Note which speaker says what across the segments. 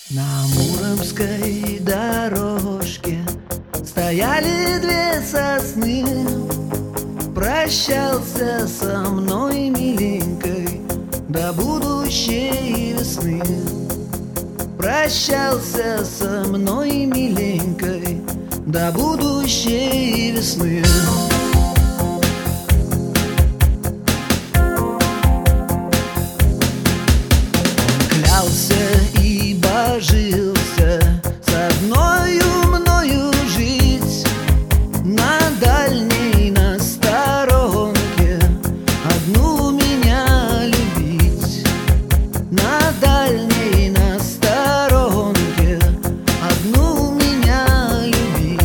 Speaker 1: На муромской дорожке стояли две сосны. Прощался со мной, миленькой, до будущей весны. Прощался со мной, миленькой, до будущей весны. И божился с одною мною жить, на дальней, на сторонке, одну меня любить. На дальней, на сторонке, одну меня любить.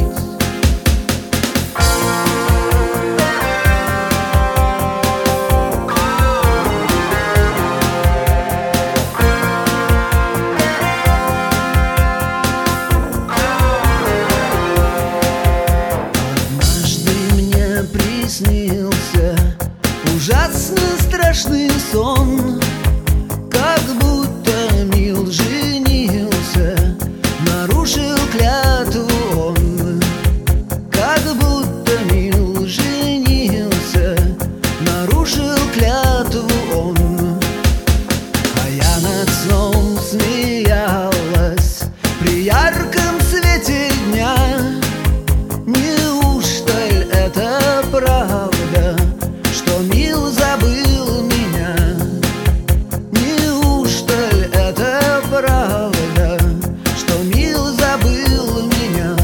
Speaker 1: Снился ужасно страшный сон, как будто мил женился, нарушил клятву он. Как будто мил женился, нарушил клятву он. А я над сном смеялась при ярком свете дня. Неужто это правда, что мил забыл меня? Неужто это правда, что мил забыл меня?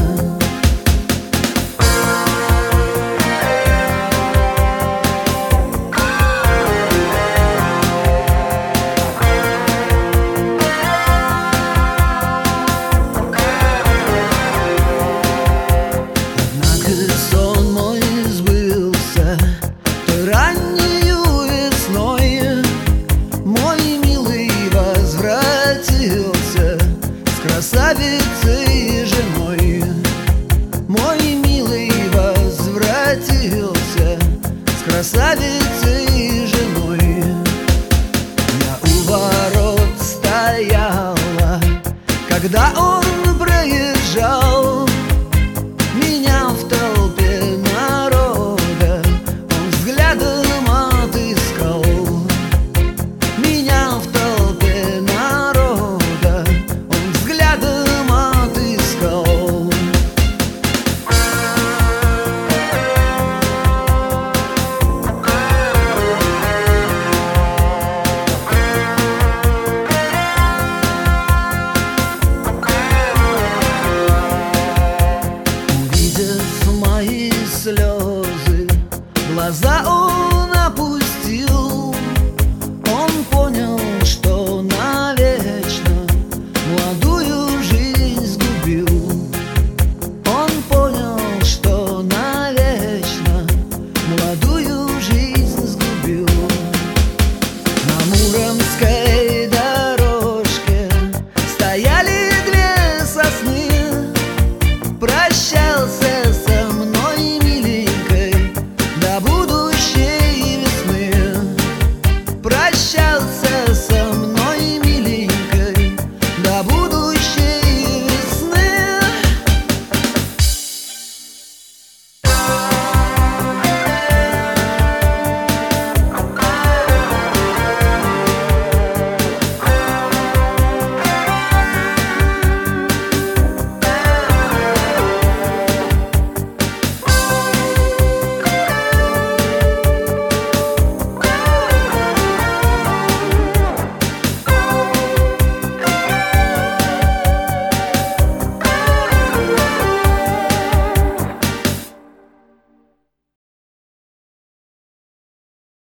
Speaker 1: Однако сон мой сбылся той раннею весной. Мой милый возвратился с красавицей женой. Мой милый возвратился с красавицей женой. Я у ворот стояла, когда он